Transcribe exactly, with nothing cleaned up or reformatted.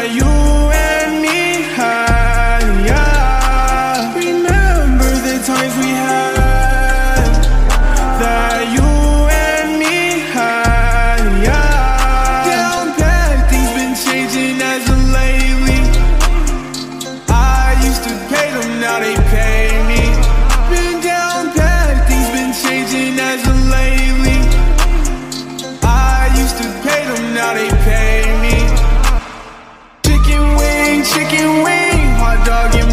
that you and me had, yeah. Remember the times we had, that you and me had, yeah. Down bad, things been changing as of lately. I used to pay them, now they pay me. Been down bad, things been changing as of lately. I used to pay them, now they pay me. Chicken wing, chicken wing, hot dog and